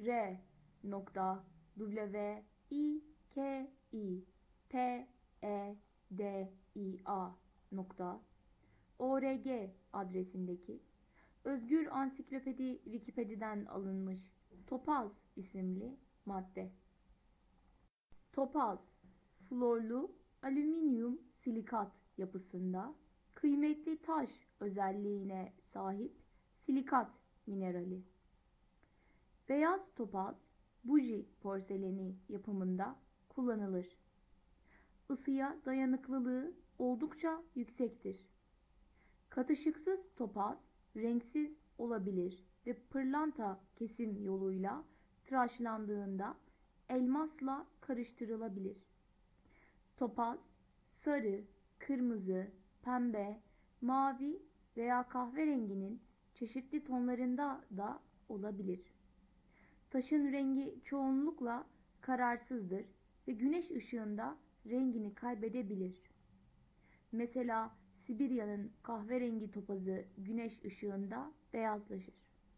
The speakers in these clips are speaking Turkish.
ir.wikipedia.org adresindeki Özgür Ansiklopedi Wikipedia'dan alınmış Topaz isimli madde. Topaz, florlu alüminyum silikat yapısında kıymetli taş özelliğine sahip silikat minerali. Beyaz topaz, buji porseleni yapımında kullanılır. Isıya dayanıklılığı oldukça yüksektir. Katışıksız topaz renksiz olabilir ve pırlanta kesim yoluyla tıraşlandığında elmasla karıştırılabilir. Topaz, sarı, kırmızı, pembe, mavi veya kahverenginin çeşitli tonlarında da olabilir. Taşın rengi çoğunlukla kararsızdır ve güneş ışığında rengini kaybedebilir. Mesela Sibirya'nın kahverengi topazı güneş ışığında beyazlaşır.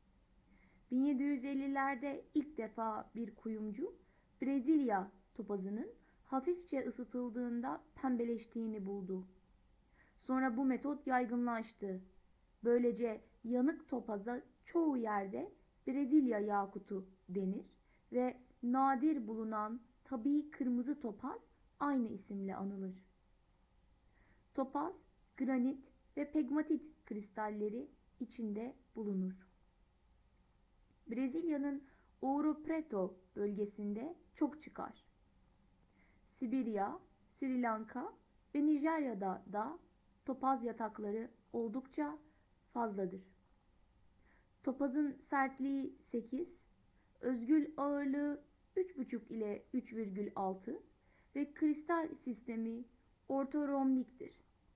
1750'lerde ilk defa bir kuyumcu Brezilya topazının hafifçe ısıtıldığında pembeleştiğini buldu. Sonra bu metot yaygınlaştı. Böylece yanık topaza çoğu yerde Brezilya yakutu denir ve nadir bulunan tabii kırmızı topaz aynı isimle anılır. Topaz, granit ve pegmatit kristalleri içinde bulunur. Brezilya'nın Ouro Preto bölgesinde çok çıkar. Sibirya, Sri Lanka ve Nijerya'da da topaz yatakları oldukça fazladır. Topazın sertliği 8, özgül ağırlığı 3,5 ile 3,6 ve kristal sistemi ortorombiktir.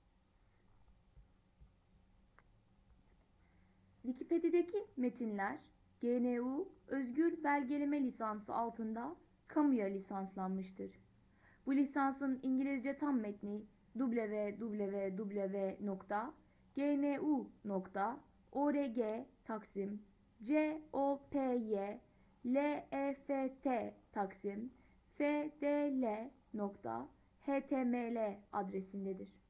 Wikipedia'daki metinler GNU Özgür Belgeleme Lisansı altında kamuya lisanslanmıştır. Bu lisansın İngilizce tam metni www.gnu.org/COPY-LEFT/FDL.html adresindedir.